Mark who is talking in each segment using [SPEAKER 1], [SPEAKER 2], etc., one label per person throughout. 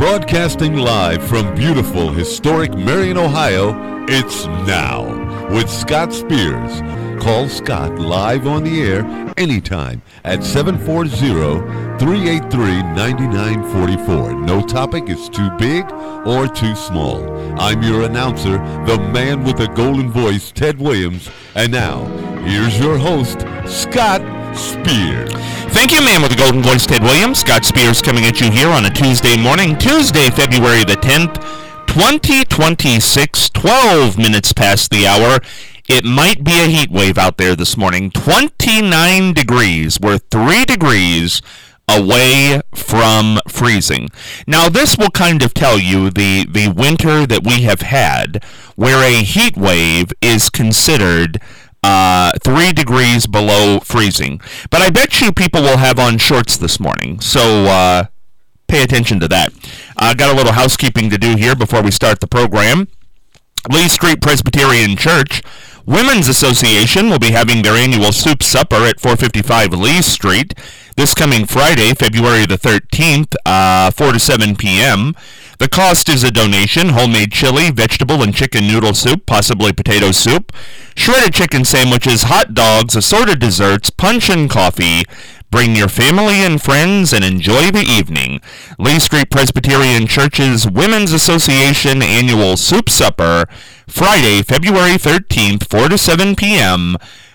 [SPEAKER 1] Broadcasting live from beautiful, historic Marion, Ohio, it's Now with Scott Spears. Call Scott live on the air anytime at 740-383-9944. No topic is too big or too small. I'm your announcer, the man with the golden voice, Ted Williams. And now, here's your host, Scott Spears.
[SPEAKER 2] Thank you, man with the golden voice, Ted Williams. Scott Spears coming at you here on a Tuesday morning, Tuesday, February the 10th, 2026, 12 minutes past the hour. It might be a heat wave out there this morning. 29 degrees. We're 3 degrees away from freezing. Now, this will kind of tell you the winter that we have had, where a heat wave is considered 3 degrees below freezing. But I bet you people will have on shorts this morning, so pay attention to that. Got a little housekeeping to do here before we start the program. Lee Street Presbyterian Church Women's Association will be having their annual soup supper at 455 Lee Street this coming Friday, February the 13th, 4 to 7 p.m. The cost is a donation: homemade chili, vegetable and chicken noodle soup, possibly potato soup, shredded chicken sandwiches, hot dogs, assorted desserts, punch and coffee. Bring your family and friends and enjoy the evening. Lee Street Presbyterian Church's Women's Association Annual Soup Supper, Friday, February 13th, 4 to 7 p.m.,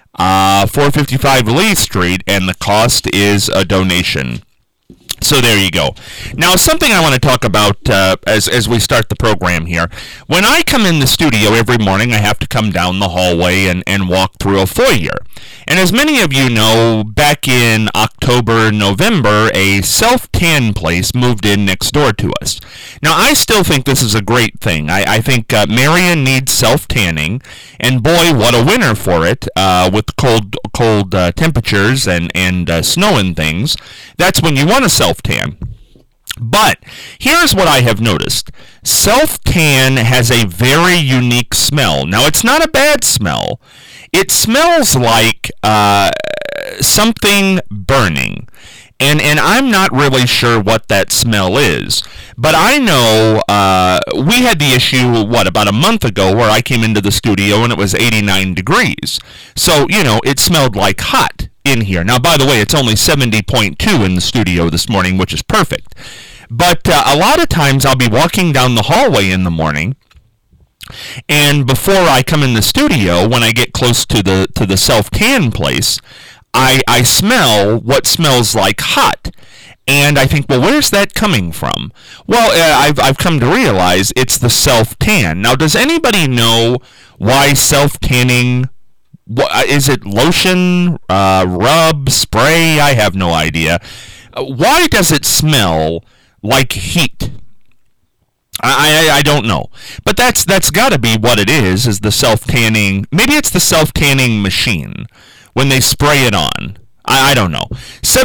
[SPEAKER 2] 455 Lee Street, and the cost is a donation. So there you go. Now, something I want to talk about as we start the program here. When I come in the studio every morning, I have to come down the hallway and walk through a foyer. And as many of you know, back in October, November, a self-tan place moved in next door to us. Now, I still think this is a great thing. I think Marion needs self-tanning, and boy, what a winter for it, with cold temperatures and snow and things. That's when you want to self-tan. But here's what I have noticed. Self-tan has a very unique smell. Now, it's not a bad smell. It smells like something burning. And I'm not really sure what that smell is. But I know we had the issue, about a month ago, where I came into the studio and it was 89 degrees. So, it smelled like hot in here. Now, by the way, it's only 70.2 in the studio this morning, which is perfect. But a lot of times I'll be walking down the hallway in the morning, and before I come in the studio, when I get close to the self-tan place, I smell what smells like hot. And I think, well, where's that coming from? Well, I've come to realize it's the self-tan. Now, does anybody know why self-tanning, is it lotion, rub, spray? I have no idea. Why does it smell like heat? I don't know. But that's got to be what it is the self-tanning. Maybe it's the self-tanning machine when they spray it on. I don't know.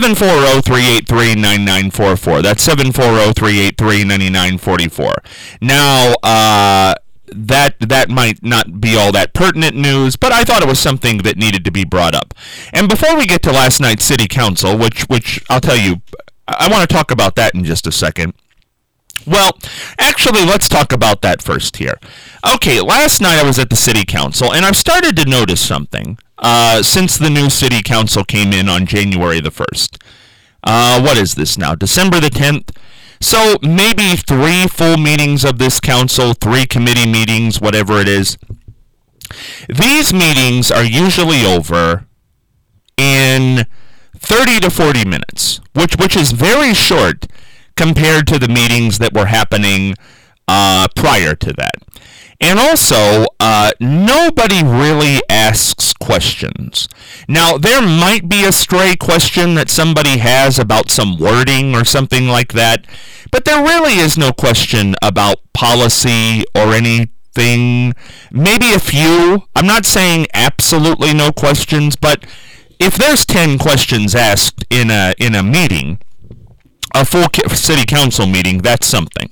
[SPEAKER 2] 740-383-9944. That's 740-383-9944. Now, that might not be all that pertinent news, but I thought it was something that needed to be brought up. And before we get to last night's city council, which I'll tell you, I want to talk about that in just a second. Well, actually, let's talk about that first here. Okay, last night I was at the city council, and I've started to notice something since the new city council came in on January the 1st. What is this now? December the 10th? So maybe 3 full meetings of this council, 3 committee meetings, whatever it is. These meetings are usually over in 30 to 40 minutes, which is very short compared to the meetings that were happening prior to that. And also, nobody really asks questions. Now, there might be a stray question that somebody has about some wording or something like that, but there really is no question about policy or anything. Maybe a few. I'm not saying absolutely no questions, but if there's 10 questions asked in a meeting, a full city council meeting, that's something.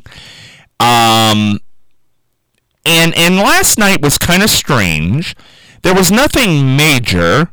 [SPEAKER 2] And last night was kind of strange. There was nothing major.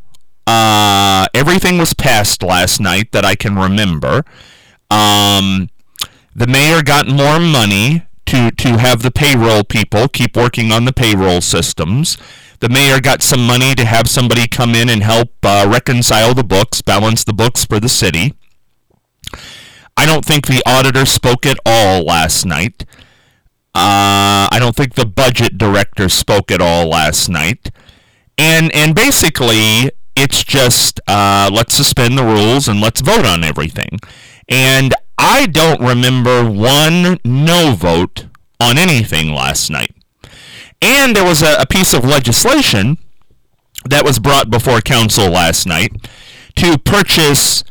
[SPEAKER 2] Everything was passed last night that I can remember. The mayor got more money to have the payroll people keep working on the payroll systems. The mayor got some money to have somebody come in and help reconcile the books, balance the books for the city. I don't think the auditor spoke at all last night. I don't think the budget director spoke at all last night. And basically, it's just let's suspend the rules and let's vote on everything. And I don't remember one no vote on anything last night. And there was a piece of legislation that was brought before council last night to purchase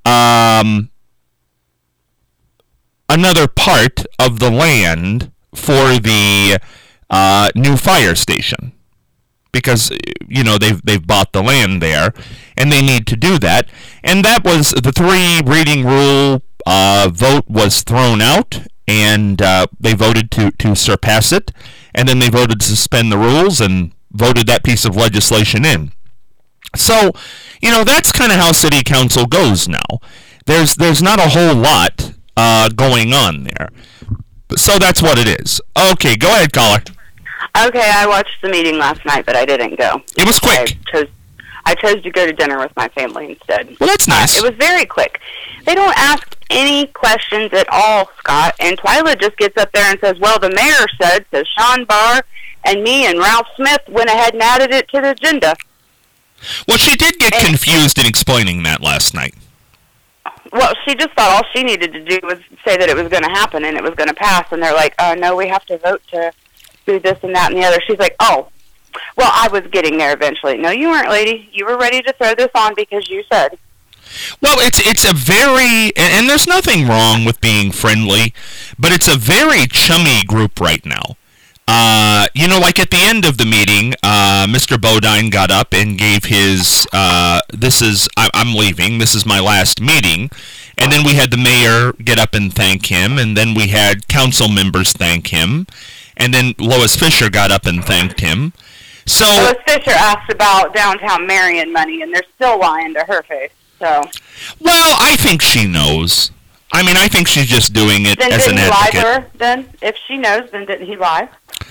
[SPEAKER 2] another part of the land for the new fire station. Because, they've bought the land there, and they need to do that. And that was the 3 reading rule vote was thrown out, and they voted to surpass it. And then they voted to suspend the rules and voted that piece of legislation in. So, that's kind of how city council goes now. There's not a whole lot going on there. So that's what it is. Okay, go ahead, caller.
[SPEAKER 3] Okay, I watched the meeting last night, but I didn't go.
[SPEAKER 2] It was quick.
[SPEAKER 3] I chose to go to dinner with my family instead.
[SPEAKER 2] Well, that's nice.
[SPEAKER 3] It was very quick. They don't ask any questions at all, Scott, and Twyla just gets up there and says, well, the mayor says Sean Barr and me and Ralph Smith went ahead and added it to the agenda.
[SPEAKER 2] Well, she did get confused in explaining that last night.
[SPEAKER 3] Well, she just thought all she needed to do was say that it was going to happen and it was going to pass, and they're like, no, we have to vote to do this and that and the other. She's like, oh, well, I was getting there eventually. No, you weren't, lady. You were ready to throw this on because you said.
[SPEAKER 2] Well, it's a very, and there's nothing wrong with being friendly, but it's a very chummy group right now. Like at the end of the meeting, Mr. Bodine got up and gave his, I'm leaving, this is my last meeting. And then we had the mayor get up and thank him, and then we had council members thank him. And then Lois Fisher got up and thanked him. So
[SPEAKER 3] Lois Fisher asked about downtown Marion money, and they're still lying to her face. So. Well,
[SPEAKER 2] I think she knows. I mean, I think she's just doing it as an advocate. Then didn't he lie to her,
[SPEAKER 3] then? If she knows, then didn't he lie?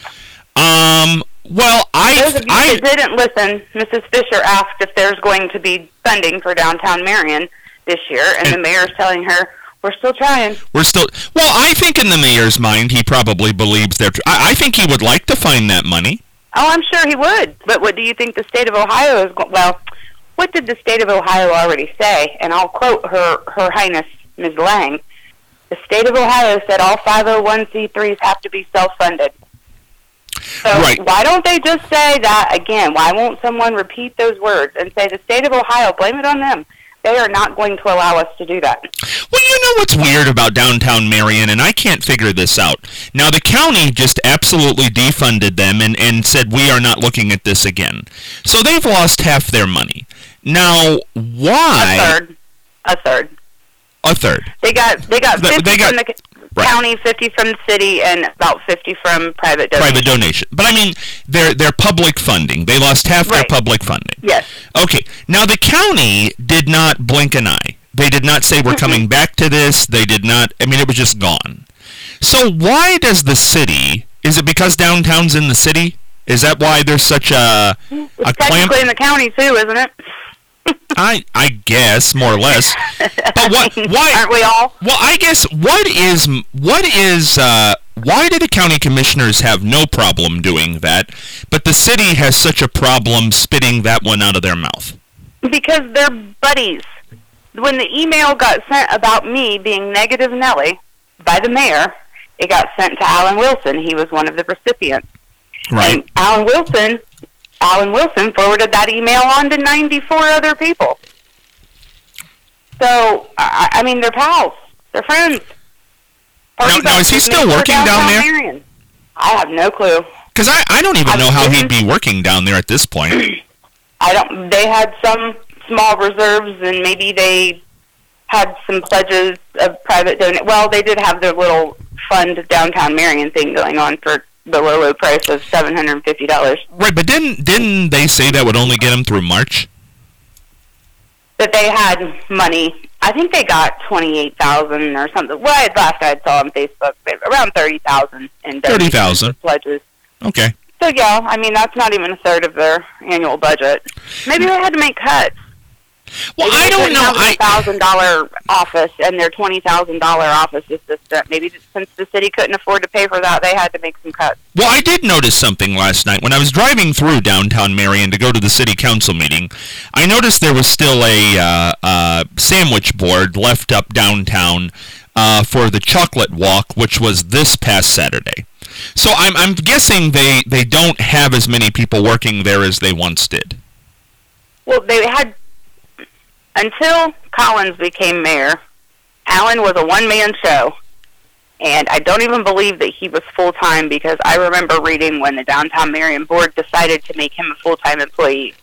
[SPEAKER 2] Well,
[SPEAKER 3] Those of you that didn't listen, Mrs. Fisher asked if there's going to be funding for downtown Marion this year, and the mayor's telling her, we're still trying.
[SPEAKER 2] Well, I think in the mayor's mind, he probably believes I think he would like to find that money.
[SPEAKER 3] Oh, I'm sure he would. But what do you think the state of Ohio is well, what did the state of Ohio already say? And I'll quote Her Highness, Ms. Lang. The state of Ohio said all 501c3s have to be self-funded. So
[SPEAKER 2] right.
[SPEAKER 3] Why don't they just say that again? Why won't someone repeat those words and say the state of Ohio, blame it on them? They are not going to allow us to do that.
[SPEAKER 2] Well, you know what's weird about downtown Marion, and I can't figure this out. Now, the county just absolutely defunded them and said, we are not looking at this again. So they've lost half their money. Now, why?
[SPEAKER 3] A third.
[SPEAKER 2] They got 50
[SPEAKER 3] from the county, 50 from the city, and about 50 from private donation.
[SPEAKER 2] But I mean, they're public funding. They lost half their public funding.
[SPEAKER 3] Yes.
[SPEAKER 2] Okay. Now the county did not blink an eye. They did not say we're coming back to this. They did not. I mean, it was just gone. So why does the city? Is it because downtown's in the city? Is that why there's such a
[SPEAKER 3] clamp? Technically in the county too, isn't it?
[SPEAKER 2] I guess more or less. But why
[SPEAKER 3] aren't we all?
[SPEAKER 2] Well, I guess why do the county commissioners have no problem doing that, but the city has such a problem spitting that one out of their mouth?
[SPEAKER 3] Because they're buddies. When the email got sent about me being negative Nelly by the mayor, it got sent to Alan Wilson. He was one of the recipients.
[SPEAKER 2] Right.
[SPEAKER 3] And Alan Wilson forwarded that email on to 94 other people. So, I mean, they're pals. They're friends.
[SPEAKER 2] Now, is he still working down there?
[SPEAKER 3] Marion. I have no clue.
[SPEAKER 2] Because I don't even know how he'd be working down there at this point.
[SPEAKER 3] They had some small reserves, and maybe they had some pledges of private donation. Well, they did have their little fund downtown Marion thing going on for the low price of $750.
[SPEAKER 2] Right, but didn't they say that would only get them through March?
[SPEAKER 3] That they had money I think they got 28,000 or something. Well, last I saw on Facebook, around 30,000 in
[SPEAKER 2] 30,000
[SPEAKER 3] pledges.
[SPEAKER 2] Okay.
[SPEAKER 3] So yeah, I mean that's not even a third of their annual budget. Maybe they had to make cuts.
[SPEAKER 2] Well,
[SPEAKER 3] Maybe
[SPEAKER 2] I don't know.
[SPEAKER 3] $1,000 office and their $20,000 office assistant. Maybe since the city couldn't afford to pay for that, they had to make some cuts.
[SPEAKER 2] Well, I did notice something last night. When I was driving through downtown Marion to go to the city council meeting, I noticed there was still a sandwich board left up downtown for the chocolate walk, which was this past Saturday. So I'm guessing they don't have as many people working there as they once did.
[SPEAKER 3] Well, they had, until Collins became mayor, Allen was a one-man show. And I don't even believe that he was full-time, because I remember reading when the Downtown Marion Board decided to make him a full-time employee.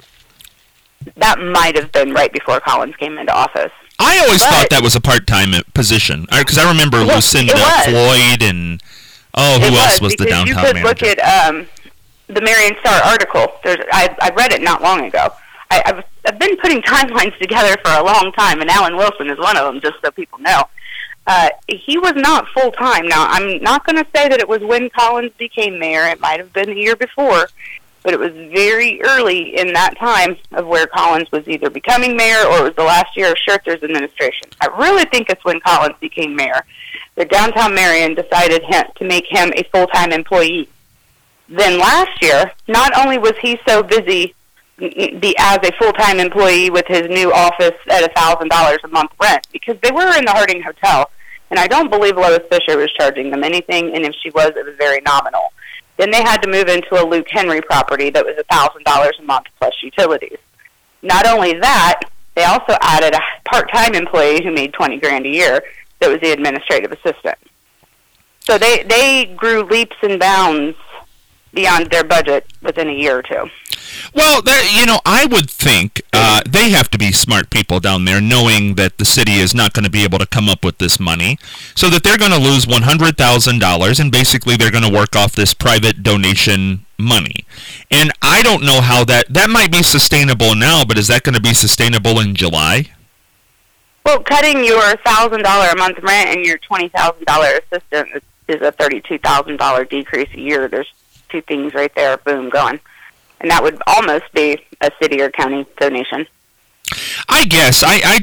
[SPEAKER 3] That might have been right before Collins came into office.
[SPEAKER 2] I always thought that was a part-time position, because I remember Lucinda Floyd and, who else was the downtown manager?
[SPEAKER 3] You could look at the Marion Star article. I read it not long ago. I've been putting timelines together for a long time, and Alan Wilson is one of them, just so people know. He was not full-time. Now, I'm not going to say that it was when Collins became mayor. It might have been the year before, but it was very early in that time of where Collins was either becoming mayor or it was the last year of Schertzer's administration. I really think it's when Collins became mayor that Downtown Marion decided to make him a full-time employee. Then last year, not only was he so busy as a full-time employee with his new office at $1,000 a month rent, because they were in the Harding Hotel, and I don't believe Lois Fisher was charging them anything, and if she was, it was very nominal. Then they had to move into a Luke Henry property that was $1,000 a month plus utilities. Not only that, they also added a part-time employee who made $20,000 a year that was the administrative assistant. So they grew leaps and bounds beyond their budget within a year or two.
[SPEAKER 2] Well, I would think they have to be smart people down there, knowing that the city is not going to be able to come up with this money, so that they're going to lose $100,000, and basically they're going to work off this private donation money. And I don't know how that might be sustainable now, but is that going to be sustainable in July?
[SPEAKER 3] Well, cutting your $1,000 a month rent and your $20,000 assistant is a $32,000 decrease a year. There's two things right there, boom, going. And that would almost be a city or county donation.
[SPEAKER 2] I guess. I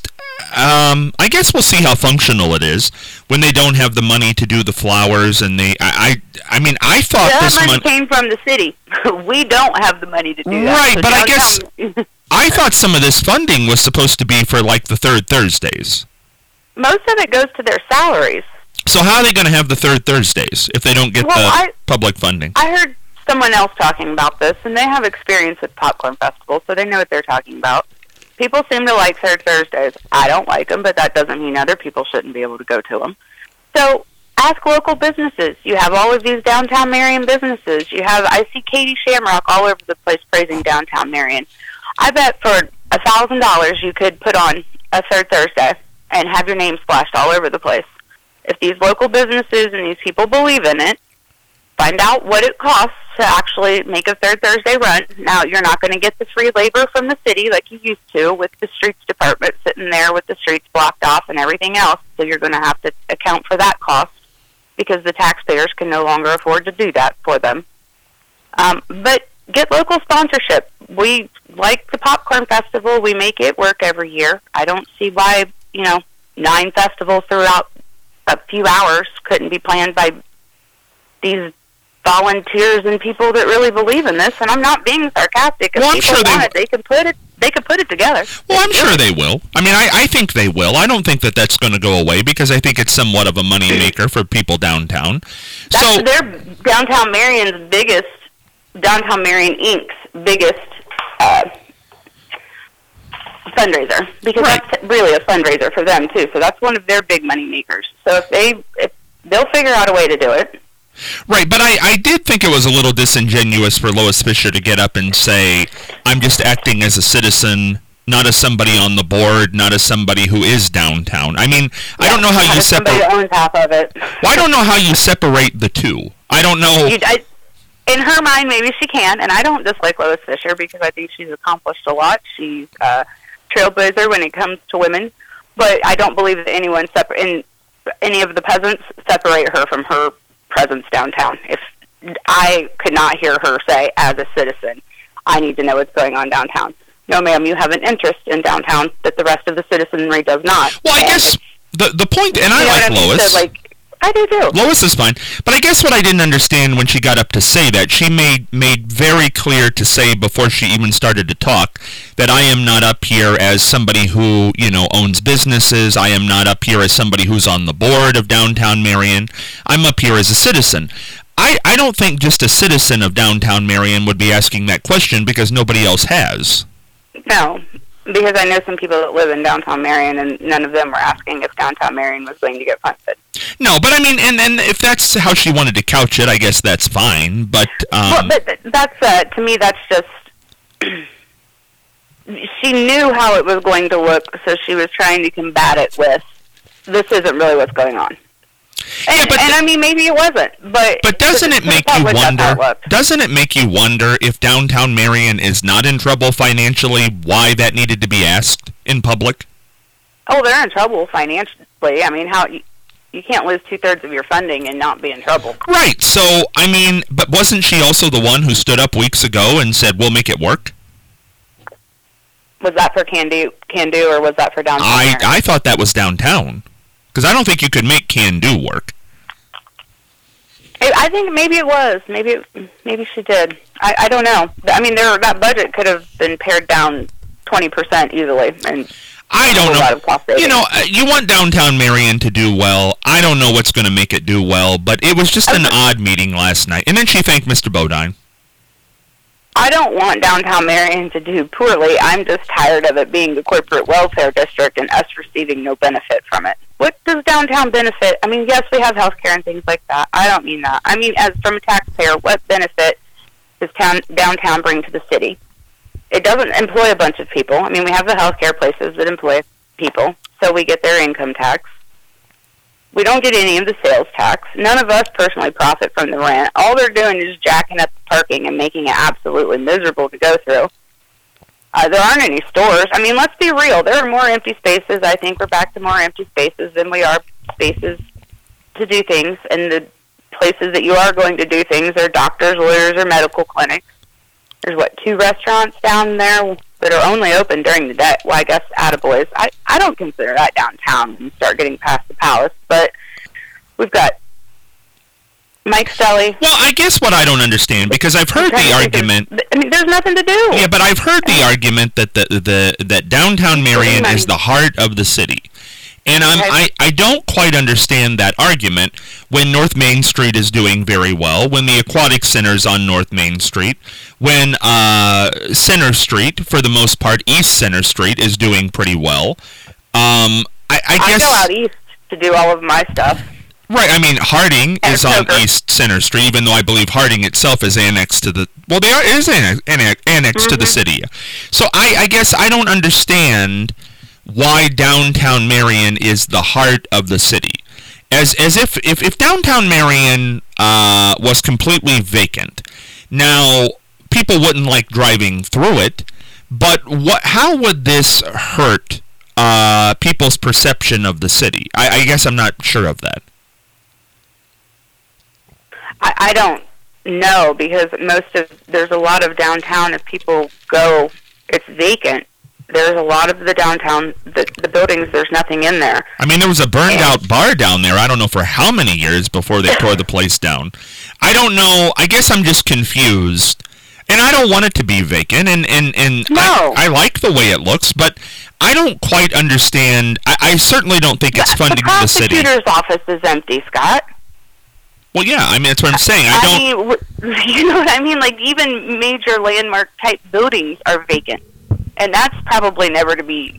[SPEAKER 2] guess we'll see how functional it is when they don't have the money to do the flowers, and I thought this
[SPEAKER 3] money came from the city. We don't have the money to do that.
[SPEAKER 2] Right, so but I guess I thought some of this funding was supposed to be for like the third Thursdays.
[SPEAKER 3] Most of it goes to their salaries.
[SPEAKER 2] So how are they going to have the third Thursdays if they don't get the public funding?
[SPEAKER 3] I heard someone else talking about this, and they have experience at Popcorn Festival, so they know what they're talking about. People seem to like third Thursdays. I don't like them, but that doesn't mean other people shouldn't be able to go to them. So ask local businesses. You have all of these downtown Marion businesses. I see Katie Shamrock all over the place praising downtown Marion. I bet for $1,000 you could put on a third Thursday and have your name splashed all over the place. If these local businesses and these people believe in it, find out what it costs to actually make a third Thursday run. Now, you're not going to get the free labor from the city like you used to with the streets department sitting there with the streets blocked off and everything else, so you're going to have to account for that cost because the taxpayers can no longer afford to do that for them. But get local sponsorship. We like the Popcorn Festival. We make it work every year. I don't see why, 9 festivals throughout a few hours couldn't be planned by these volunteers and people that really believe in this. And I'm not being sarcastic. If people want it, they can put it together.
[SPEAKER 2] Well, I'm sure they will. I mean, I think they will. I don't think that that's going to go away because I think it's somewhat of a money maker for people downtown.
[SPEAKER 3] They're Downtown Marion Inc.'s biggest fundraiser, because that's really a fundraiser for them too. So that's one of their big money makers. So if they'll figure out a way to do it.
[SPEAKER 2] Right, but I did think it was a little disingenuous for Lois Fisher to get up and say, I'm just acting as a citizen, not as somebody on the board, not as somebody who is downtown. I mean, I don't know how you separate...
[SPEAKER 3] Somebody owns half of it.
[SPEAKER 2] Well, I don't know how you separate the two. I don't know...
[SPEAKER 3] In her mind, maybe she can, and I don't dislike Lois Fisher because I think she's accomplished a lot. She's a trailblazer when it comes to women. but I don't believe that any of the peasants separate her from her presence downtown. If I could not hear her say, as a citizen, I need to know what's going on downtown. No, ma'am, you have an interest in downtown that the rest of the citizenry does not.
[SPEAKER 2] Well, I guess the point, and I like Lois.
[SPEAKER 3] So, I do too.
[SPEAKER 2] Lois is fine, but I guess what I didn't understand when she got up to say that, she made very clear to say before she even started to talk that I am not up here as somebody who, owns businesses. I am not up here as somebody who's on the board of Downtown Marion. I'm up here as a citizen. I don't think just a citizen of Downtown Marion would be asking that question because nobody else has.
[SPEAKER 3] No, because I know some people that live in Downtown Marion, and none of them were asking if Downtown Marion was going to get funded.
[SPEAKER 2] No, but I mean, and if that's how she wanted to couch it, I guess that's fine. But
[SPEAKER 3] but that's to me, that's just she knew how it was going to look, so she was trying to combat it with, this isn't really what's going on. And I mean, maybe it wasn't, but
[SPEAKER 2] doesn't it make you wonder? Doesn't it make you wonder if Downtown Marion is not in trouble financially, why that needed to be asked in public?
[SPEAKER 3] Oh, they're in trouble financially. I mean, how you can't lose 2/3 of your funding and not be in trouble.
[SPEAKER 2] Right. So I mean, but wasn't she also the one who stood up weeks ago and said, "We'll make it work"?
[SPEAKER 3] Was that for Can Do, or was that for Downtown?
[SPEAKER 2] I thought that was Downtown. Because I don't think you could make Can Do work.
[SPEAKER 3] I think maybe it was. Maybe she did. I don't know. I mean, that budget could have been pared down 20% easily. And
[SPEAKER 2] I don't know. You want Downtown Marion to do well. I don't know what's going to make it do well, but it was just an odd meeting last night. And then she thanked Mr. Bodine.
[SPEAKER 3] I don't want Downtown Marion to do poorly. I'm just tired of it being the corporate welfare district and us receiving no benefit from it. What does downtown benefit? I mean, yes, we have health care and things like that. I don't mean that. I mean, as from a taxpayer, what benefit does downtown bring to the city? It doesn't employ a bunch of people. I mean, we have the health care places that employ people, so we get their income tax. We don't get any of the sales tax. None of us personally profit from the rent. All they're doing is jacking up the parking and making it absolutely miserable to go through. There aren't any stores. I mean, let's be real. There are more empty spaces. I think we're back to more empty spaces than we are spaces to do things. And the places that you are going to do things are doctors, lawyers, or medical clinics. There's, 2 restaurants down there that are only open during the day. Well, I guess Attaboys. I don't consider that downtown when you start getting past the Palace. But we've got Mike's Deli.
[SPEAKER 2] Well, I guess what I don't understand, because I've heard the argument.
[SPEAKER 3] I mean, there's nothing to do.
[SPEAKER 2] Yeah, but I've heard the argument that that Downtown Marion is the heart of the city. And I don't quite understand that argument when North Main Street is doing very well, when the Aquatic Center's on North Main Street, when Center Street, for the most part, East Center Street, is doing pretty well. I guess
[SPEAKER 3] I go out east to do all of my stuff.
[SPEAKER 2] Right, I mean, Harding is on East Center Street, even though I believe Harding itself is annexed to the... Well, it is annexed to the city. So I guess I don't understand why Downtown Marion is the heart of the city. As if Downtown Marion was completely vacant, now people wouldn't like driving through it, but how would this hurt people's perception of the city? I guess I'm not sure of that.
[SPEAKER 3] I don't know, because there's a lot of downtown, if people go, it's vacant. There's a lot of the downtown, the buildings, there's nothing in there.
[SPEAKER 2] I mean, there was a burned-out bar down there, I don't know for how many years before they tore the place down. I don't know, I guess I'm just confused. And I don't want it to be vacant, and
[SPEAKER 3] no.
[SPEAKER 2] I like the way it looks, but I don't quite understand. I certainly don't think it's funding the city.
[SPEAKER 3] The prosecutor's office is empty, Scott.
[SPEAKER 2] Well, yeah, I mean, that's what I'm saying.
[SPEAKER 3] You know what I mean? Like, even major landmark-type buildings are vacant. And that's probably never to be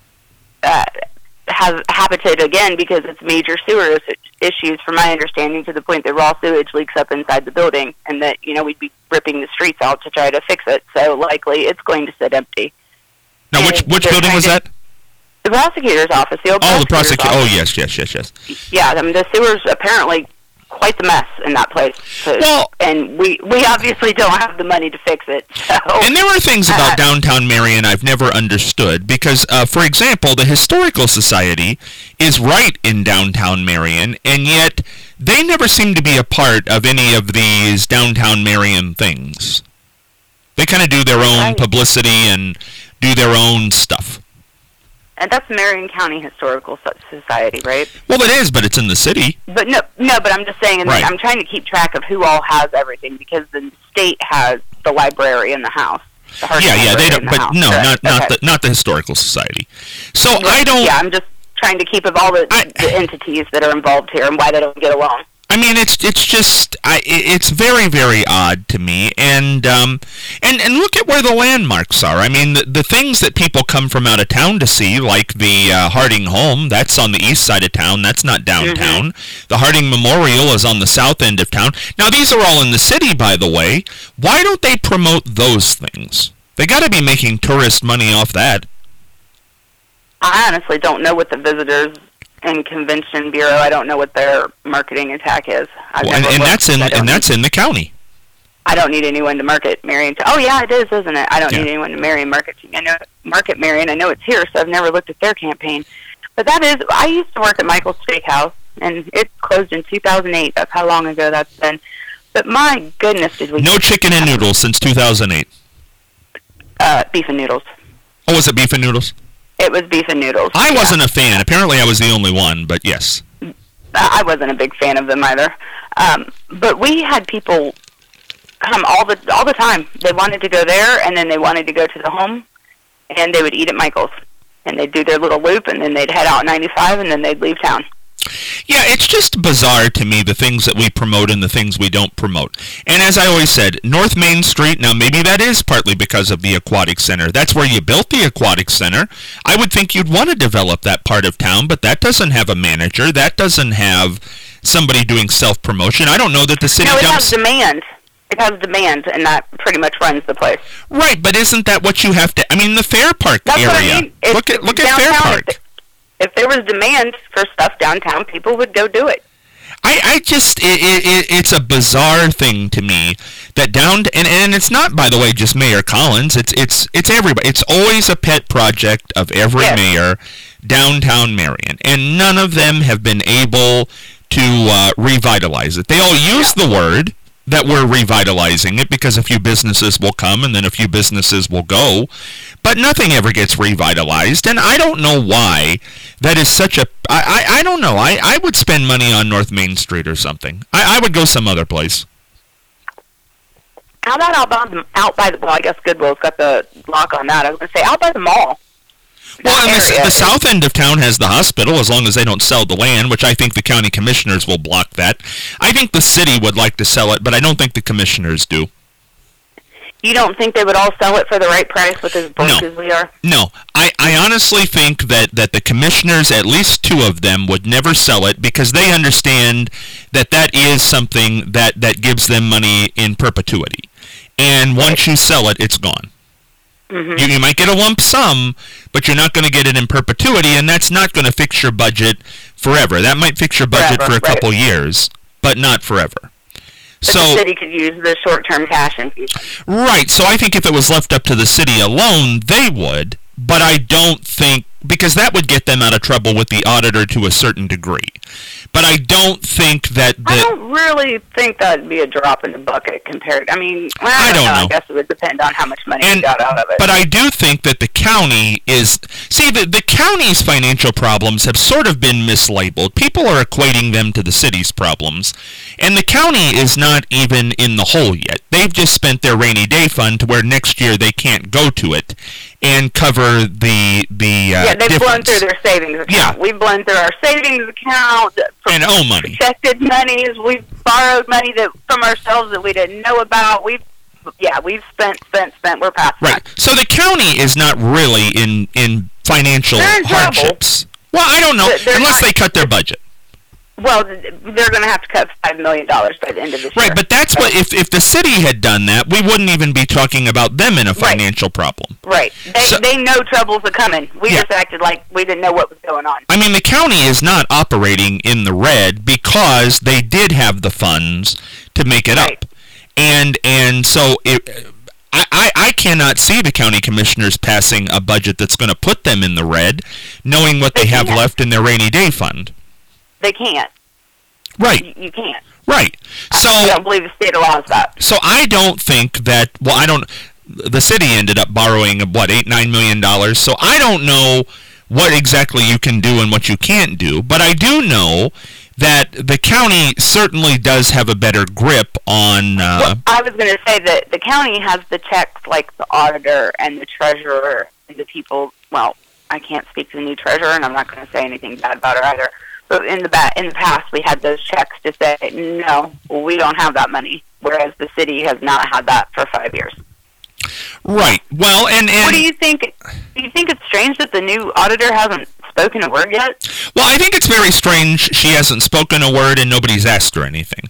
[SPEAKER 3] habited again, because it's major sewer issues, from my understanding, to the point that raw sewage leaks up inside the building, and that, we'd be ripping the streets out to try to fix it. So likely it's going to sit empty.
[SPEAKER 2] Now, which building was that?
[SPEAKER 3] The prosecutor's office. The old
[SPEAKER 2] the prosecutor.
[SPEAKER 3] office.
[SPEAKER 2] Oh, yes.
[SPEAKER 3] Yeah, I mean, the sewer's apparently quite the mess in that place. And we obviously don't have the money to fix it. So.
[SPEAKER 2] And there are things about downtown Marion I've never understood because, for example, the Historical Society is right in downtown Marion, and yet they never seem to be a part of any of these downtown Marion things. They kind of do their own publicity and do their own stuff.
[SPEAKER 3] And that's Marion County Historical Society, right?
[SPEAKER 2] Well, it is, but it's in the city.
[SPEAKER 3] But but I'm just saying, I'm trying to keep track of who all has everything because the state has the library in the house.
[SPEAKER 2] They don't. But not the Historical Society. So I don't.
[SPEAKER 3] Yeah, I'm just trying to keep of all the entities that are involved here and why they don't get along.
[SPEAKER 2] I mean, it's just it's very, very odd to me, and look at where the landmarks are. I mean, the things that people come from out of town to see, like the Harding Home, that's on the east side of town. That's not downtown. Mm-hmm. The Harding Memorial is on the south end of town. Now, these are all in the city, by the way. Why don't they promote those things? They got to be making tourist money off that.
[SPEAKER 3] I honestly don't know what the visitors and Convention Bureau. I don't know what their marketing attack is.
[SPEAKER 2] That's in the county.
[SPEAKER 3] I don't need anyone to market Marion. Oh yeah, it is, isn't it? I don't need anyone to market Marion. I know it's here, so I've never looked at their campaign. But that is. I used to work at Michael's Steakhouse, and it closed in 2008. That's how long ago that's been. But my goodness, did we?
[SPEAKER 2] No chicken and noodles since 2008.
[SPEAKER 3] Beef and noodles.
[SPEAKER 2] Oh, was it beef and noodles?
[SPEAKER 3] It was beef and noodles.
[SPEAKER 2] I wasn't a fan. Apparently, I was the only one, but yes.
[SPEAKER 3] I wasn't a big fan of them either. But we had people come all the time. They wanted to go there, and then they wanted to go to the home, and they would eat at Michael's. And they'd do their little loop, and then they'd head out 95, and then they'd leave town.
[SPEAKER 2] Yeah, it's just bizarre to me, the things that we promote and the things we don't promote. And as I always said, North Main Street, now maybe that is partly because of the Aquatic Center. That's where you built the Aquatic Center. I would think you'd want to develop that part of town, but that doesn't have a manager. That doesn't have somebody doing self-promotion. I don't know that the city
[SPEAKER 3] dumps... No, it has demand. It has demand, and that pretty much runs the place.
[SPEAKER 2] Right, but isn't that what you have to... I mean, the Fair Park area.
[SPEAKER 3] What I mean.
[SPEAKER 2] Look at Fair Park.
[SPEAKER 3] If there was demand for stuff downtown, people would go do it.
[SPEAKER 2] I just, it's a bizarre thing to me that and it's not, by the way, just Mayor Collins. It's everybody. It's always a pet project of every mayor downtown Marion, and none of them have been able to revitalize it. They all use the word that we're revitalizing it because a few businesses will come and then a few businesses will go, but nothing ever gets revitalized, and I don't know why that is such a... I don't know. I would spend money on North Main Street or something. I would go some other place.
[SPEAKER 3] How about out by the... Well, I guess Goodwill's got the lock on that. I was going to say out by the mall.
[SPEAKER 2] Well, the south end of town has the hospital, as long as they don't sell the land, which I think the county commissioners will block that. I think the city would like to sell it, but I don't think the commissioners do.
[SPEAKER 3] You don't think they would all sell it for the right price with as broke as we are?
[SPEAKER 2] No. I honestly think that the commissioners, at least two of them, would never sell it because they understand that is something that gives them money in perpetuity. And once you sell it, it's gone. Mm-hmm. You might get a lump sum, but you're not going to get it in perpetuity, and that's not going to fix your budget forever. That might fix your budget for a couple years, but not forever.
[SPEAKER 3] So the city could use the short-term cash infusion.
[SPEAKER 2] Right. So I think if it was left up to the city alone, they would, but I don't think... Because that would get them out of trouble with the auditor to a certain degree. But I don't think that... I
[SPEAKER 3] don't really think that would be a drop in the bucket compared... I mean, I don't know. I guess it would depend on how much money you got out of it.
[SPEAKER 2] But I do think that the county is... See, the county's financial problems have sort of been mislabeled. People are equating them to the city's problems. And the county is not even in the hole yet. They've just spent their rainy day fund to where next year they can't go to it and cover the
[SPEAKER 3] they've blown through their savings account. Yeah. We've blown through our savings account.
[SPEAKER 2] And owe money.
[SPEAKER 3] Protected monies. We've borrowed money from ourselves that we didn't know about. We've spent. We're past
[SPEAKER 2] that. Right. So the county is not really in financial hardships. Well, I don't know. Unless they cut their budget.
[SPEAKER 3] Well, they're going to have to cut $5 million by the end of this year.
[SPEAKER 2] Right, but that's what, if the city had done that, we wouldn't even be talking about them in a financial problem.
[SPEAKER 3] Right. They know troubles are coming. We just acted like we didn't know what was going on.
[SPEAKER 2] I mean, the county is not operating in the red because they did have the funds to make it up. And so I cannot see the county commissioners passing a budget that's going to put them in the red, knowing what they have left in their rainy day fund.
[SPEAKER 3] They can't.
[SPEAKER 2] Right.
[SPEAKER 3] You can't.
[SPEAKER 2] Right. So
[SPEAKER 3] I don't believe the state allows that.
[SPEAKER 2] So I don't think that. Well, I don't. The city ended up borrowing $8-9 million. So I don't know what exactly you can do and what you can't do. But I do know that the county certainly does have a better grip on.
[SPEAKER 3] Well, I was going to say that the county has the checks, like the auditor and the treasurer and the people. Well, I can't speak to the new treasurer, and I'm not going to say anything bad about her either. But in the past, we had those checks to say, no, we don't have that money, whereas the city has not had that for 5 years.
[SPEAKER 2] Right. Well, and
[SPEAKER 3] what do you think? Do you think it's strange that the new auditor hasn't spoken a word yet?
[SPEAKER 2] Well, I think it's very strange she hasn't spoken a word and nobody's asked her anything.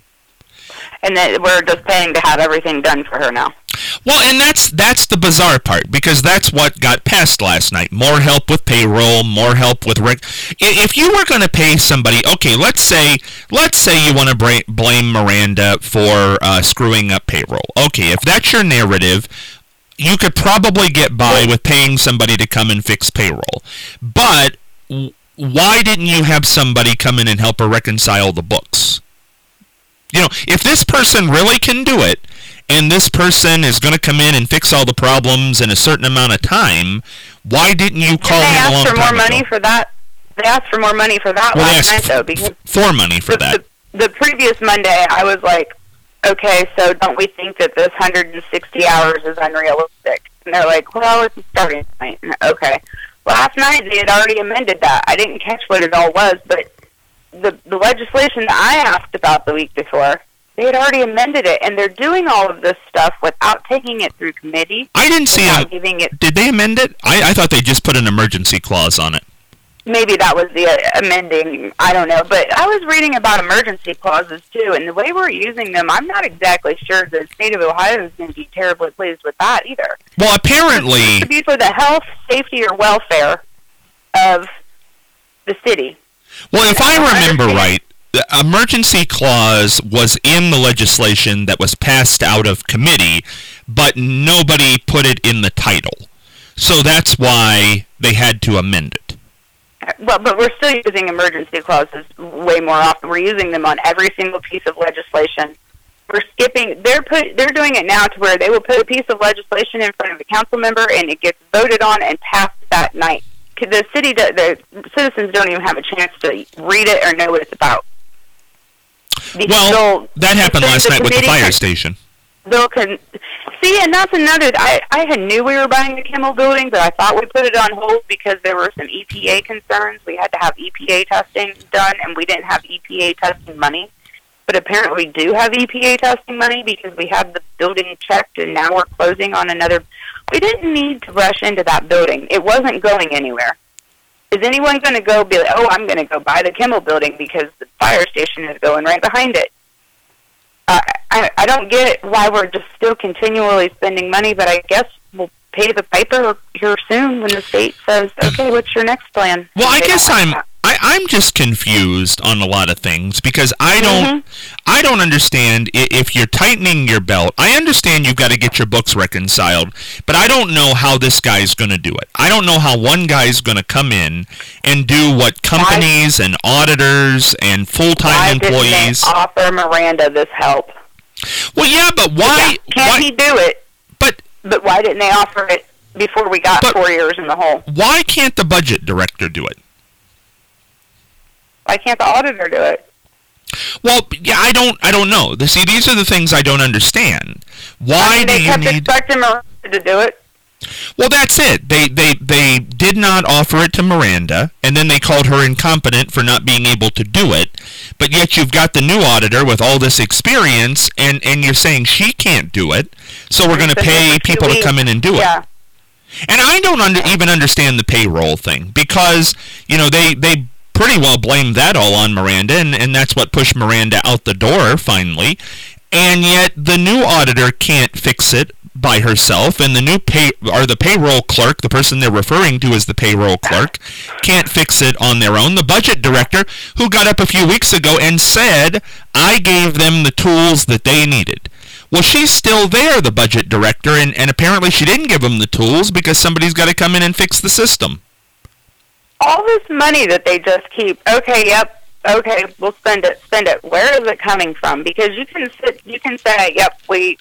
[SPEAKER 3] And that we're just paying to have everything done for her now.
[SPEAKER 2] Well, and that's the bizarre part, because that's what got passed last night. More help with payroll, more help with if you were going to pay somebody, okay, let's say you want to blame Miranda for screwing up payroll. Okay, if that's your narrative, you could probably get by with paying somebody to come and fix payroll. But why didn't you have somebody come in and help her reconcile the books? You know, if this person really can do it, and this person is going to come in and fix all the problems in a certain amount of time, why didn't you call him a long time ago? They asked for more money for that.
[SPEAKER 3] They asked for more money for that last night, though, because
[SPEAKER 2] for money for that.
[SPEAKER 3] The previous Monday, I was like, okay, so don't we think that this 160 hours is unrealistic? And they're like, well, it's a starting point. Okay. Last night, they had already amended that. I didn't catch what it all was, but the legislation that I asked about the week before, they had already amended it, and they're doing all of this stuff without taking it through committee.
[SPEAKER 2] I didn't see it. Did they amend it? I thought they just put an emergency clause on it.
[SPEAKER 3] Maybe that was the amending. I don't know. But I was reading about emergency clauses, too, and the way we're using them, I'm not exactly sure the state of Ohio is going to be terribly pleased with that either.
[SPEAKER 2] Well, apparently...
[SPEAKER 3] It's to be for the health, safety, or welfare of the city.
[SPEAKER 2] Well, if I remember right, the emergency clause was in the legislation that was passed out of committee, but nobody put it in the title. So that's why they had to amend it.
[SPEAKER 3] Well, but we're still using emergency clauses way more often. We're using them on every single piece of legislation. We're skipping. They're doing it now to where they will put a piece of legislation in front of a council member, and it gets voted on and passed that night. The citizens don't even have a chance to read it or know what it's about.
[SPEAKER 2] Well, that happened last night with the fire station.
[SPEAKER 3] See, and that's another. I knew we were buying the Kimmel building, but I thought we put it on hold because there were some EPA concerns. We had to have EPA testing done, and we didn't have EPA testing money. But apparently we do have EPA testing money because we have the building checked, and now we're closing on another. We didn't need to rush into that building. It wasn't going anywhere. Is anyone going to go be like, oh, I'm going to go buy the Kimmel building because the fire station is going right behind it? I don't get why we're just still continually spending money, but I guess we'll pay the piper here soon when the state says, okay, what's your next plan?
[SPEAKER 2] Well, I guess I'm just confused on a lot of things because I don't understand if you're tightening your belt. I understand you've got to get your books reconciled, but I don't know how this guy's going to do it. I don't know how one guy's going to come in and do what companies and auditors and full-time employees.
[SPEAKER 3] Why didn't they offer Miranda this help?
[SPEAKER 2] Well, yeah, but why?
[SPEAKER 3] Can't he do it? But why didn't they offer it before we got 4 years in the hole?
[SPEAKER 2] Why can't the budget director do it?
[SPEAKER 3] Why can't the auditor do it?
[SPEAKER 2] Well, yeah, I don't know. See, these are the things I don't understand. Why do you need... They kept
[SPEAKER 3] expecting Miranda to do it.
[SPEAKER 2] Well, that's it. They did not offer it to Miranda, and then they called her incompetent for not being able to do it. But yet you've got the new auditor with all this experience, and you're saying she can't do it, so we're going to pay people to come in and do it. And I don't even understand the payroll thing, because, you know, they pretty well blamed that all on Miranda, and that's what pushed Miranda out the door finally. And yet the new auditor can't fix it by herself, and the payroll clerk, the person they're referring to as the payroll clerk, can't fix it on their own. The budget director, who got up a few weeks ago and said, I gave them the tools that they needed. Well, she's still there, the budget director, and apparently she didn't give them the tools because somebody's got to come in and fix the system.
[SPEAKER 3] All this money that they just keep, okay, we'll spend it. Where is it coming from? Because you can say, yep, we're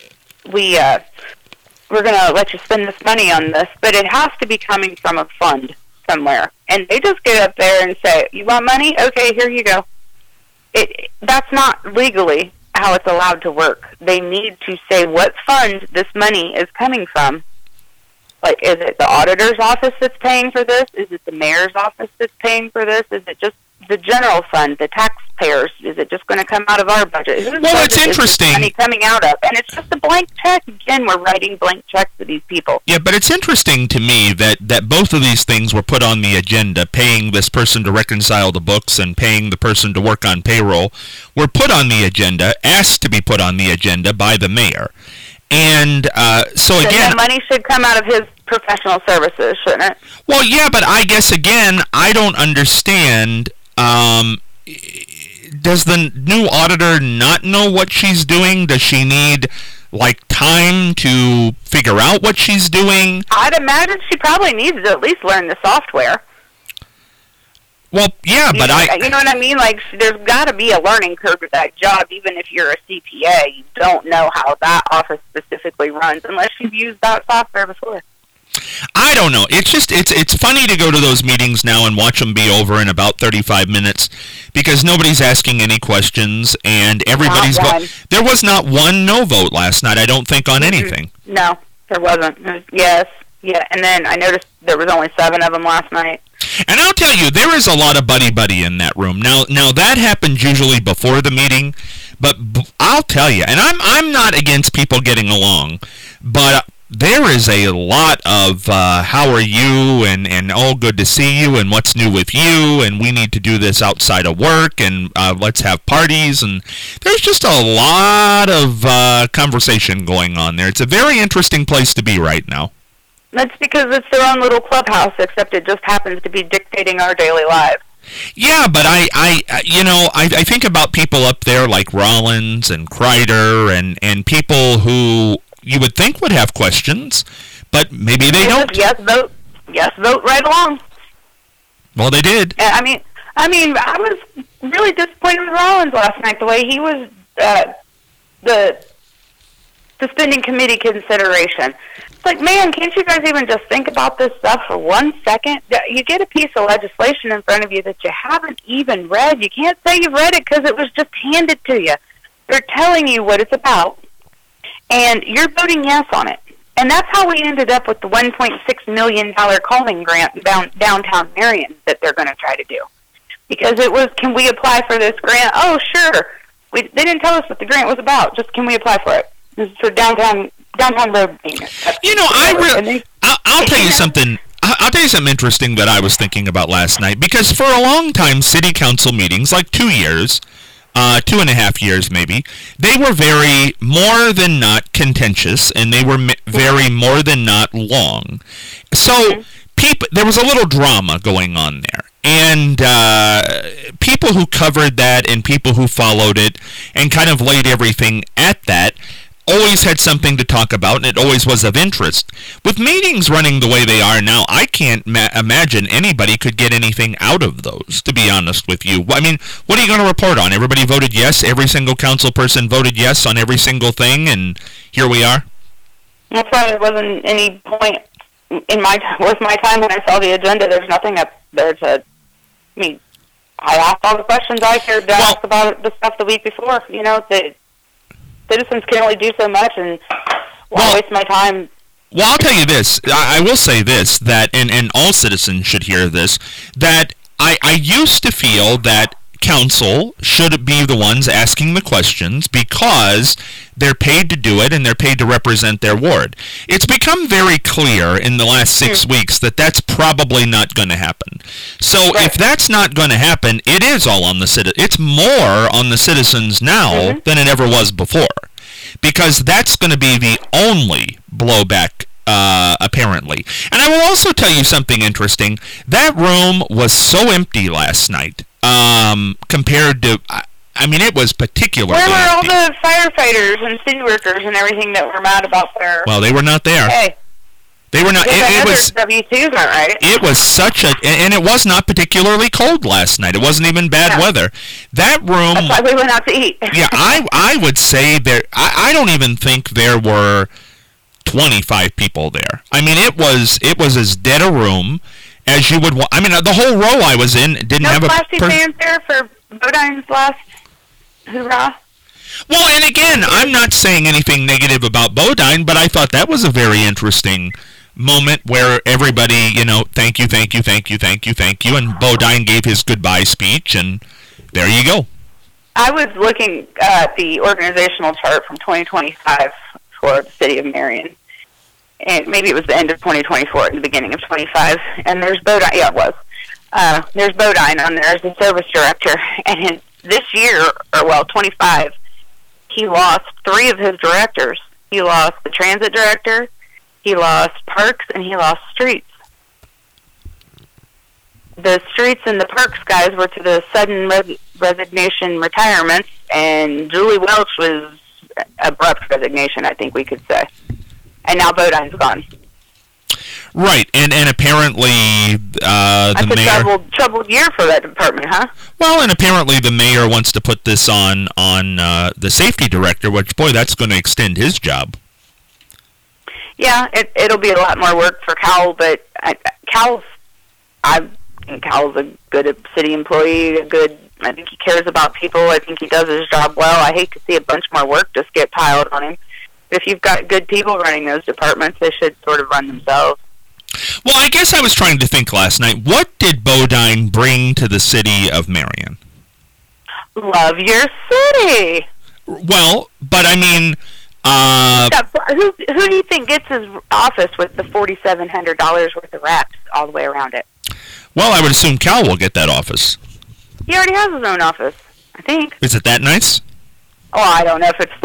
[SPEAKER 3] going to let you spend this money on this, but it has to be coming from a fund somewhere. And they just get up there and say, you want money? Okay, here you go. That's not legally how it's allowed to work. They need to say what fund this money is coming from. Like, is it the auditor's office that's paying for this? Is it the mayor's office that's paying for this? Is it just the general fund, the taxpayers? Is it just going to come out of our budget?
[SPEAKER 2] It's interesting.
[SPEAKER 3] Money coming out of, and it's just a blank check. Again, we're writing blank checks to these people.
[SPEAKER 2] Yeah, but it's interesting to me that both of these things were put on the agenda. Paying this person to reconcile the books and paying the person to work on payroll were put on the agenda, asked to be put on the agenda by the mayor. And so again,
[SPEAKER 3] the money should come out of his professional services, shouldn't it?
[SPEAKER 2] Well, yeah, but I guess again, I don't understand. Does the new auditor not know what she's doing? Does she need time to figure out what she's doing?
[SPEAKER 3] I'd imagine she probably needs to at least learn the software.
[SPEAKER 2] Well, yeah, but
[SPEAKER 3] you know what I mean? There's got to be a learning curve to that job, even if you're a CPA. You don't know how that office specifically runs unless you've used that software before.
[SPEAKER 2] I don't know. It's funny to go to those meetings now and watch them be over in about 35 minutes because nobody's asking any questions and everybody's there was not one no vote last night, I don't think, on anything.
[SPEAKER 3] No, there wasn't. Yes. Yeah, and then I noticed there was only 7 of them last night.
[SPEAKER 2] And I'll tell you, there is a lot of buddy-buddy in that room. Now that happens usually before the meeting, but I'll tell you, and I'm not against people getting along, but there is a lot of how are you and oh, good to see you and what's new with you and we need to do this outside of work and let's have parties, and there's just a lot of conversation going on there. It's a very interesting place to be right now.
[SPEAKER 3] That's because it's their own little clubhouse, except it just happens to be dictating our daily lives.
[SPEAKER 2] Yeah, but I think about people up there like Rollins and Kreider and people who you would think would have questions, but maybe they don't.
[SPEAKER 3] Yes, vote right along.
[SPEAKER 2] Well, they did.
[SPEAKER 3] I mean, I was really disappointed with Rollins last night, the way he was the suspending committee consideration. It's like, man, can't you guys even just think about this stuff for 1 second? You get a piece of legislation in front of you that you haven't even read. You can't say you've read it because it was just handed to you. They're telling you what it's about, and you're voting yes on it. And that's how we ended up with the $1.6 million calming grant downtown Marion that they're going to try to do. Because it was, can we apply for this grant? Oh, sure. They didn't tell us what the grant was about. Just, can we apply for it? This is for downtown road maintenance.
[SPEAKER 2] I'll tell you something. I'll tell you something interesting that I was thinking about last night. Because for a long time, city council meetings, like 2 years, 2.5 years maybe, they were very more than not contentious, and they were very more than not long. So there was a little drama going on there. And people who covered that and people who followed it and kind of laid everything at that always had something to talk about, and it always was of interest. With meetings running the way they are now, I can't imagine anybody could get anything out of those, to be honest with you. I mean, what are you going to report on? Everybody voted yes? Every single council person voted yes on every single thing, and here we are?
[SPEAKER 3] That's why there wasn't any point in my time when I saw the agenda. There's nothing up there to... I mean, I asked all the questions I cared to ask about the stuff the week before. You know, citizens can only do so much, and waste my time.
[SPEAKER 2] Well, I'll tell you this. I will say this, that, and all citizens should hear this, that I used to feel that council should be the ones asking the questions because they're paid to do it and they're paid to represent their ward. It's become very clear in the last 6 weeks that that's probably not going to happen. So if that's not going to happen, it is all on the citizens. It's more on the citizens now than it ever was before, because that's going to be the only blowback, apparently. And I will also tell you something interesting. That room was so empty last night, compared to, I mean, it was particularly
[SPEAKER 3] empty. Where were all
[SPEAKER 2] empty.
[SPEAKER 3] the firefighters and city workers and everything that were mad about their...
[SPEAKER 2] Well, they were not there.
[SPEAKER 3] Hey.
[SPEAKER 2] They were not. It was
[SPEAKER 3] W2s, right?
[SPEAKER 2] It was such a, and it was not particularly cold last night. It wasn't even bad weather. That room.
[SPEAKER 3] That's why we went out to eat.
[SPEAKER 2] Yeah, I would say there. I don't even think there were 25 people there. I mean, it was as dead a room as you would want. I mean, the whole row I was in didn't have a.
[SPEAKER 3] No classy fans there for Bodine's last hoorah.
[SPEAKER 2] Well, and again, I'm not saying anything negative about Bodine, but I thought that was a very interesting moment where everybody, thank you, thank you, thank you, thank you, thank you, and Bodine gave his goodbye speech, and there you go.
[SPEAKER 3] I was looking at the organizational chart from 2025 for the city of Marion, and maybe it was the end of 2024 and the beginning of 25, and there's Bodine, yeah, it was. There's Bodine on there as the service director, and this year, 25, he lost 3 of his directors. He lost the transit director, he lost parks, and he lost streets. The streets and the parks guys were to the sudden resignation retirements, and Julie Welch was abrupt resignation, I think we could say. And now Bodine's gone.
[SPEAKER 2] Right, and apparently the mayor...
[SPEAKER 3] That's a troubled year for that department, huh?
[SPEAKER 2] Well, and apparently the mayor wants to put this on the safety director, which, boy, that's going to extend his job.
[SPEAKER 3] Yeah, it'll be a lot more work for Cowell, but Cowell's a good city employee, I think he cares about people, I think he does his job well. I hate to see a bunch more work just get piled on him. But if you've got good people running those departments, they should sort of run themselves.
[SPEAKER 2] Well, I guess I was trying to think last night, what did Bodine bring to the city of Marion?
[SPEAKER 3] Love your city!
[SPEAKER 2] Well, but I mean...
[SPEAKER 3] who do you think gets his office with the $4,700 worth of wraps all the way around it?
[SPEAKER 2] Well, I would assume Cal will get that office.
[SPEAKER 3] He already has his own office, I think.
[SPEAKER 2] Is it that nice?
[SPEAKER 3] Oh, I don't know if it's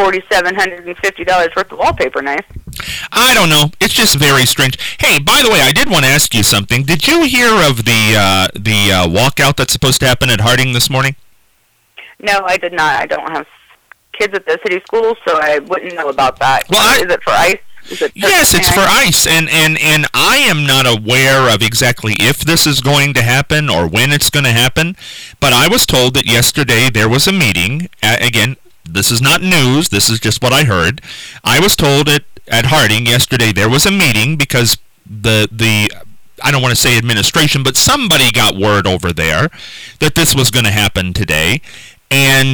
[SPEAKER 3] $4,750 worth of wallpaper nice.
[SPEAKER 2] I don't know. It's just very strange. Hey, by the way, I did want to ask you something. Did you hear of the walkout that's supposed to happen at Harding this morning?
[SPEAKER 3] No, I did not. I don't have kids at the city school, so I wouldn't know about that.
[SPEAKER 2] Well,
[SPEAKER 3] is it for ICE?
[SPEAKER 2] Yes, it's for ICE, and I am not aware of exactly if this is going to happen or when it's going to happen, but I was told that yesterday there was a meeting. Again, this is not news, this is just what I heard. I was told at Harding yesterday there was a meeting because the I don't want to say administration, but somebody got word over there that this was going to happen today. And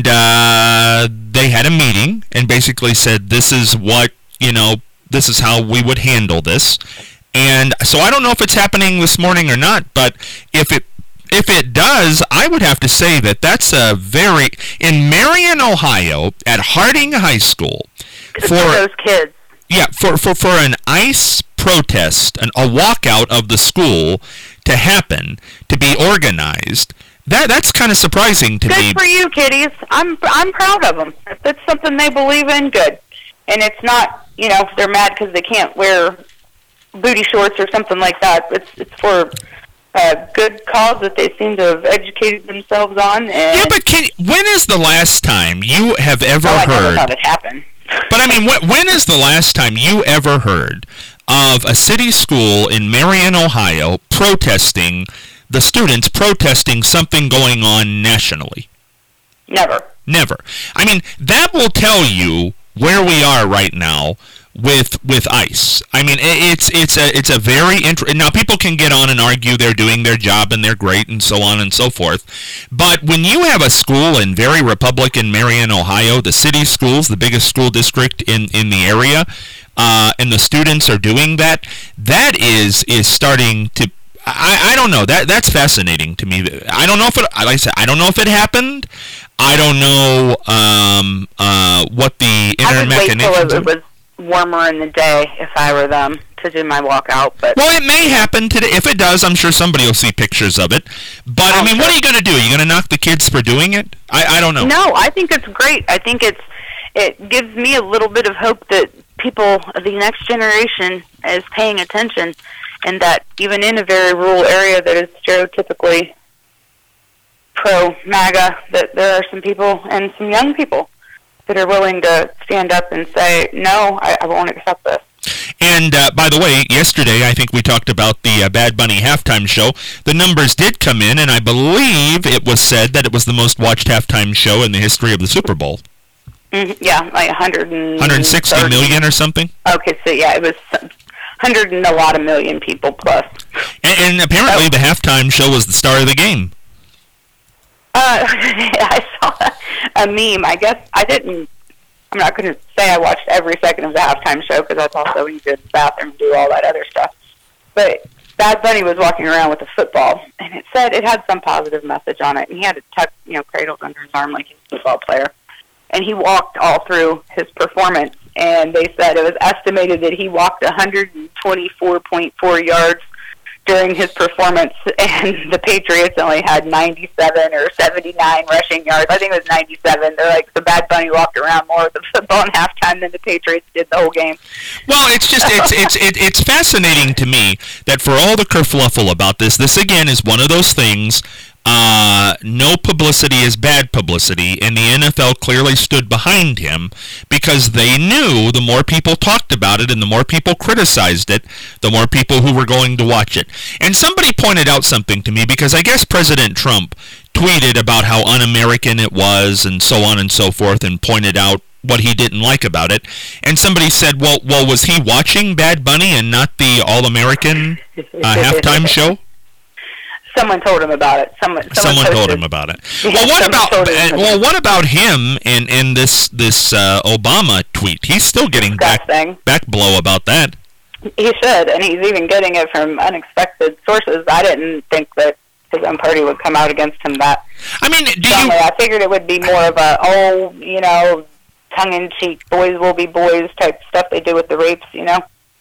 [SPEAKER 2] they had a meeting and basically said, this is what, this is how we would handle this. And so I don't know if it's happening this morning or not, but if it does, I would have to say that that's in Marion, Ohio, at Harding High School,
[SPEAKER 3] for those kids.
[SPEAKER 2] Yeah, for an ICE protest, a walkout of the school to happen, to be organized. That's kind of surprising to me.
[SPEAKER 3] Good for you, kiddies. I'm proud of them. If it's something they believe in, good. And it's not, they're mad because they can't wear booty shorts or something like that. It's for a good cause that they seem to have educated themselves on. And
[SPEAKER 2] yeah, but when is the last time you have ever heard?
[SPEAKER 3] I never thought it happened.
[SPEAKER 2] But I mean, when is the last time you ever heard of a city school in Marion, Ohio, protesting? The students protesting something going on nationally? Never. I mean, that will tell you where we are right now with ICE. I mean, it's a very now people can get on and argue they're doing their job and they're great and so on and so forth. But when you have a school in very Republican Marion, Ohio, the city schools, the biggest school district in the area, and the students are doing that is starting to, I don't know. That's fascinating to me. I don't know if it, like I said, I don't know if it happened. I don't know what the inner mechanisms.
[SPEAKER 3] I would wait till it was warmer in the day if I were them to do my walkout. But
[SPEAKER 2] well, it may happen today. If it does, I'm sure somebody will see pictures of it. But I mean, what are you going to do? Are you going to knock the kids for doing it? I don't know.
[SPEAKER 3] No, I think it's great. I think it gives me a little bit of hope that people, the next generation, is paying attention, and that even in a very rural area that is stereotypically pro-MAGA, that there are some people and some young people that are willing to stand up and say, no, I won't accept this.
[SPEAKER 2] And by the way, yesterday I think we talked about the Bad Bunny halftime show. The numbers did come in, and I believe it was said that it was the most watched halftime show in the history of the Super Bowl.
[SPEAKER 3] Yeah, like
[SPEAKER 2] 160 million or something.
[SPEAKER 3] Okay, so yeah, it was 100 and a lot of million people plus.
[SPEAKER 2] And apparently the halftime show was the star of the game.
[SPEAKER 3] I saw a meme. I guess I'm not going to say I watched every second of the halftime show because that's also when you go to the bathroom and do all that other stuff. But Bad Bunny was walking around with a football, and it had some positive message on it, and he had it tucked, cradled under his arm like he's a football player. And he walked all through his performance, and they said it was estimated that he walked 124.4 yards during his performance, and the Patriots only had 97 or 79 rushing yards. I think it was 97. They're like, the Bad Bunny walked around more with the football in halftime than the Patriots did the whole game.
[SPEAKER 2] Well, it's just it's fascinating to me that for all the kerfluffle about this again is one of those things. No publicity is bad publicity, and the NFL clearly stood behind him because they knew the more people talked about it and the more people criticized it, the more people who were going to watch it. And somebody pointed out something to me because I guess President Trump tweeted about how un-American it was and so on and so forth and pointed out what he didn't like about it. And somebody said, well, was he watching Bad Bunny and not the All-American halftime show?
[SPEAKER 3] Someone told him about it. Someone
[SPEAKER 2] told him about it. Well, what about him and this Obama tweet? He's still getting back blow about that.
[SPEAKER 3] He should, and he's even getting it from unexpected sources. I didn't think that his own party would come out against him that.
[SPEAKER 2] I mean,
[SPEAKER 3] I figured it would be more of a tongue-in-cheek, boys will be boys type stuff they do with the rapes,
[SPEAKER 2] Yeah,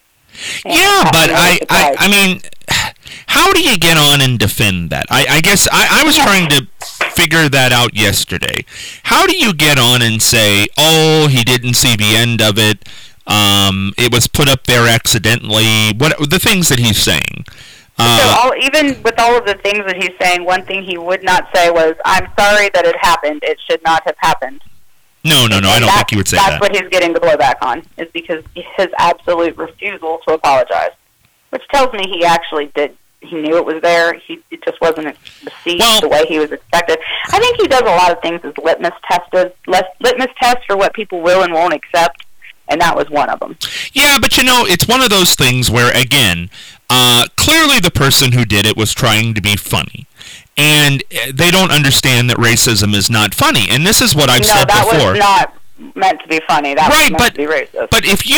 [SPEAKER 2] but I mean, how do you get on and defend that? I guess I was trying to figure that out yesterday. How do you get on and say, oh, he didn't see the end of it, it was put up there accidentally, the things that he's saying?
[SPEAKER 3] Even with all of the things that he's saying, one thing he would not say was, I'm sorry that it happened, it should not have happened.
[SPEAKER 2] No, I don't think he would say that.
[SPEAKER 3] That's what he's getting the blowback on, is because his absolute refusal to apologize, which tells me he actually did. He knew it was there. It just wasn't received the way he was expected. I think he does a lot of things as litmus tests for what people will and won't accept, and that was one of them.
[SPEAKER 2] Yeah, but it's one of those things where, again, clearly the person who did it was trying to be funny. And they don't understand that racism is not funny. And this is what I've said before.
[SPEAKER 3] No, that was not meant to be funny. That was meant to be racist.
[SPEAKER 2] But if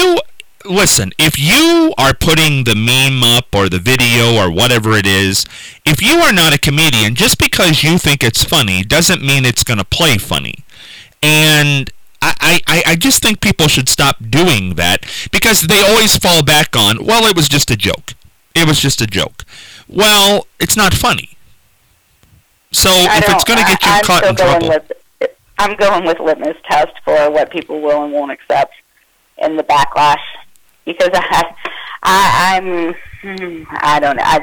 [SPEAKER 2] you are putting the meme up or the video or whatever it is, if you are not a comedian, just because you think it's funny doesn't mean it's going to play funny. And I just think people should stop doing that because they always fall back on, well, it was just a joke. It was just a joke. Well, it's not funny. So if it's going to get you caught in trouble.
[SPEAKER 3] I'm going with litmus test for what people will and won't accept in the backlash. Because I don't know.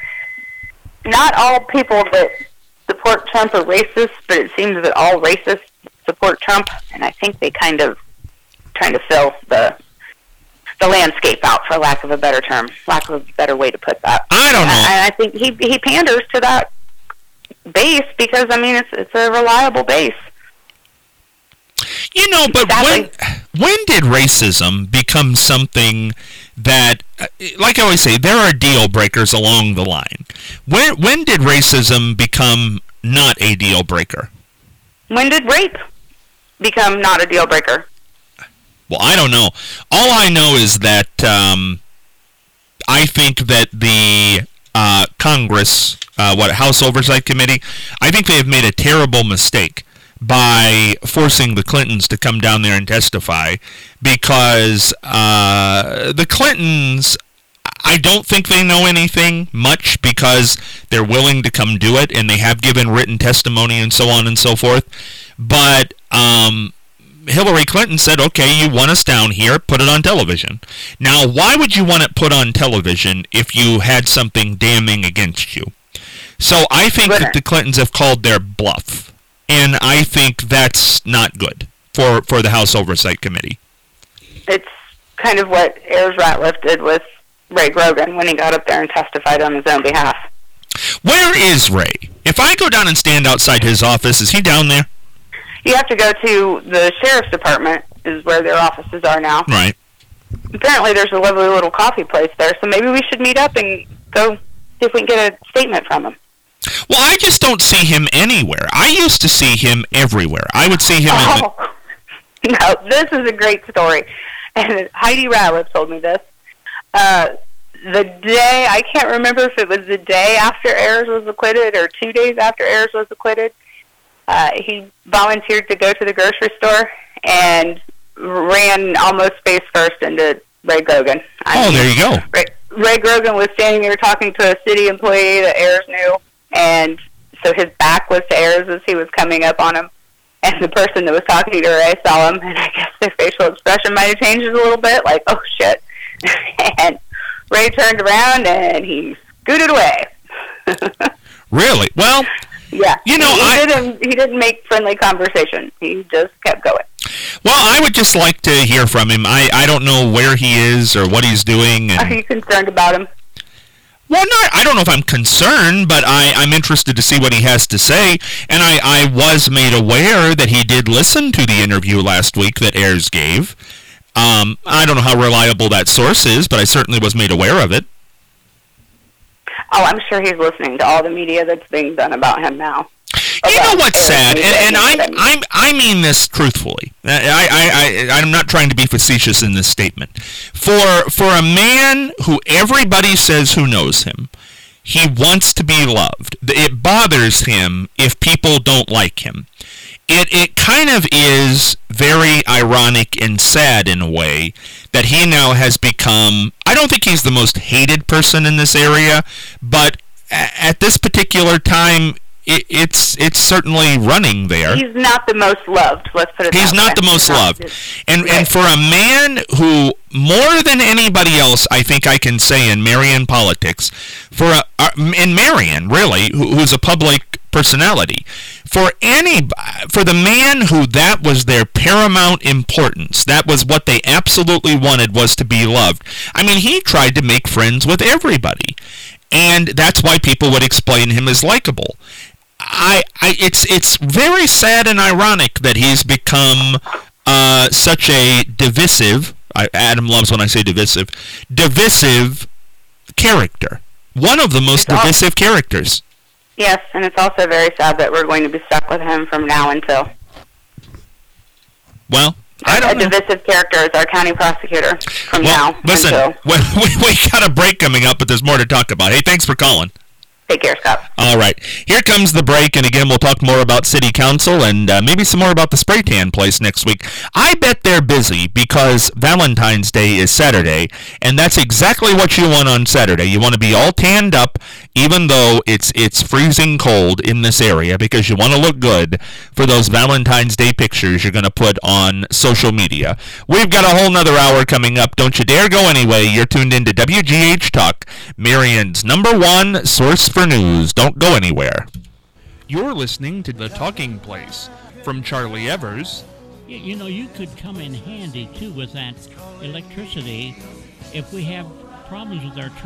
[SPEAKER 3] Not all people that support Trump are racist, but it seems that all racists support Trump, and I think they kind of trying to fill the landscape out, for lack of a better term, lack of a better way to put that.
[SPEAKER 2] I don't know.
[SPEAKER 3] I think he panders to that base because, I mean, it's a reliable base.
[SPEAKER 2] But when did racism become something that, like I always say, there are deal breakers along the line. When did racism become not a deal breaker?
[SPEAKER 3] When did rape become not a deal breaker?
[SPEAKER 2] Well, I don't know. All I know is that I think that the Congress, House Oversight Committee, I think they have made a terrible mistake by forcing the Clintons to come down there and testify, because the Clintons, I don't think they know anything much, because they're willing to come do it, and they have given written testimony and so on and so forth. But Hillary Clinton said, okay, you want us down here, put it on television. Now, why would you want it put on television if you had something damning against you? So I think that the Clintons have called their bluff, and I think that's not good for the House Oversight Committee.
[SPEAKER 3] It's kind of what Ayers Ratliff did with Ray Grogan when he got up there and testified on his own behalf.
[SPEAKER 2] Where is Ray? If I go down and stand outside his office, is he down there?
[SPEAKER 3] You have to go to the sheriff's department, is where their offices are now.
[SPEAKER 2] Right.
[SPEAKER 3] Apparently there's a lovely little coffee place there, so maybe we should meet up and go see if we can get a statement from him.
[SPEAKER 2] Well, I just don't see him anywhere. I used to see him everywhere. I would see him
[SPEAKER 3] No, this is a great story. And Heidi Ratliff told me this. The day, I can't remember if it was the day after Ayers was acquitted or 2 days after Ayers was acquitted, he volunteered to go to the grocery store and ran almost face first into Ray Grogan.
[SPEAKER 2] There you go.
[SPEAKER 3] Ray Grogan was standing there talking to a city employee that Ayers knew, and so his back was to Ayers as he was coming up on him. And the person that was talking to Ray saw him, and I guess their facial expression might have changed a little bit, like, oh, shit. And Ray turned around, and he scooted away.
[SPEAKER 2] Really? Well,
[SPEAKER 3] yeah.
[SPEAKER 2] You know,
[SPEAKER 3] he didn't make friendly conversation. He just kept going.
[SPEAKER 2] Well, I would just like to hear from him. I don't know where he is or what he's doing.
[SPEAKER 3] Are you concerned about him?
[SPEAKER 2] Well, I don't know if I'm concerned, but I'm interested to see what he has to say. And I was made aware that he did listen to the interview last week that Ayers gave. I don't know how reliable that source is, but I certainly was made aware of it.
[SPEAKER 3] Oh, I'm sure he's listening to all the media that's being done about him now.
[SPEAKER 2] You know what's sad, and I mean this truthfully. I'm not trying to be facetious in this statement. For a man who everybody says who knows him, he wants to be loved. It bothers him if people don't like him. It kind of is very ironic and sad in a way that he now has become, I don't think he's the most hated person in this area, but at this particular time, it's certainly running there.
[SPEAKER 3] He's not the most loved, let's put it that way.
[SPEAKER 2] He's not the most loved. And for a man who, more than anybody else, I think I can say in Marion politics, in Marion, really, who's a public personality, for the man who that was their paramount importance, that was what they absolutely wanted, was to be loved. I mean, he tried to make friends with everybody, and that's why people would explain him as likable. It's very sad and ironic that he's become such a divisive. Adam loves when I say divisive character. One of the most divisive characters.
[SPEAKER 3] Yes, and it's also very sad that we're going to be stuck with him from now until.
[SPEAKER 2] Well, I don't know.
[SPEAKER 3] A divisive character is our county prosecutor from now
[SPEAKER 2] listen,
[SPEAKER 3] until.
[SPEAKER 2] We got a break coming up, but there's more to talk about. Hey, thanks for calling.
[SPEAKER 3] Take care, Scott.
[SPEAKER 2] All right. Here comes the break, and again, we'll talk more about City Council and maybe some more about the spray tan place next week. I bet they're busy because Valentine's Day is Saturday, and that's exactly what you want on Saturday. You want to be all tanned up, even though it's freezing cold in this area, because you want to look good for those Valentine's Day pictures you're going to put on social media. We've got a whole nother hour coming up. Don't you dare go anyway. You're tuned into WGH Talk, Marion's #1 source for news. Don't go anywhere. You're listening to The Talking Place from Charlie Evers.
[SPEAKER 4] You know, you could come in handy, too, with that electricity if we have problems with our